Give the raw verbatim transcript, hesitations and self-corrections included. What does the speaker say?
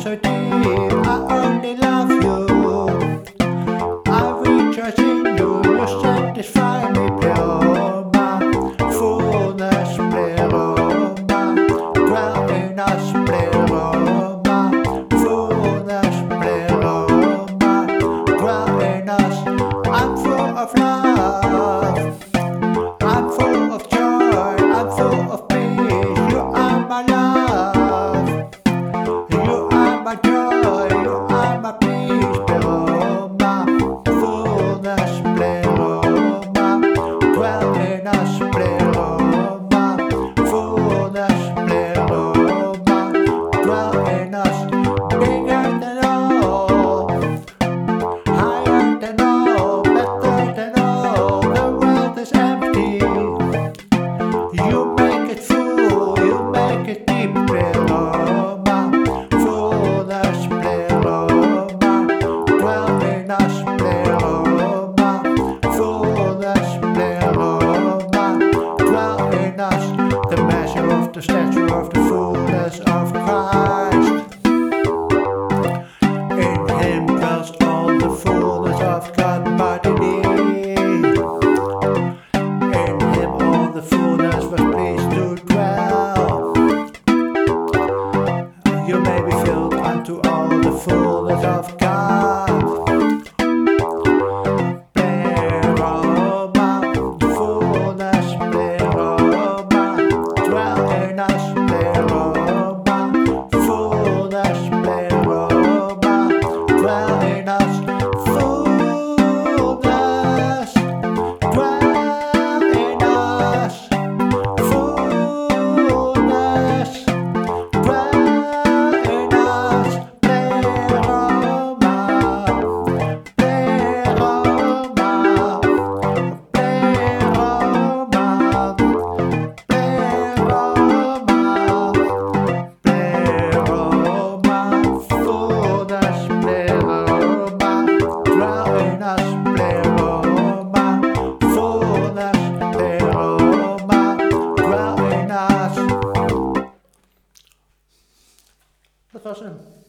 so deep, I only love you. I rejoice in you, you satisfy me, pleroma. Fullness, pleroma. Dwell in us, pleroma. Fullness, pleroma. Dwell in us. I'm full of love. I'm full of joy. I'm full of peace. You are my love. You are my joy. You are my peace, pleroma. Fullness, pleroma. Dwell in us, pleroma. Fullness, pleroma. Dwell in us. Bigger than all, higher than all, better than all. The world is empty. You make it full, you make it deep, pleroma. Fullness, pleroma. Dwell in us, pleroma. Fullness, pleroma. Dwell in us. The measure of the stature of the fullness of Christ. In him dwells all the fullness of God bodily. In him all the fullness was pleased to dwell. You may be filled unto all the fullness of God. Pleroma, fullness, pleroma. Dwell in us, pleroma. Fullness, pleroma. Dwell in us. Fullness, dwell in us. Fullness, dwell in us. Pleroma, pleroma, pleroma, pleroma, pleroma. Fullness, pleroma. Dwell in us, pleroma. Fullness, pleroma. Dwell in us. Dat was hem.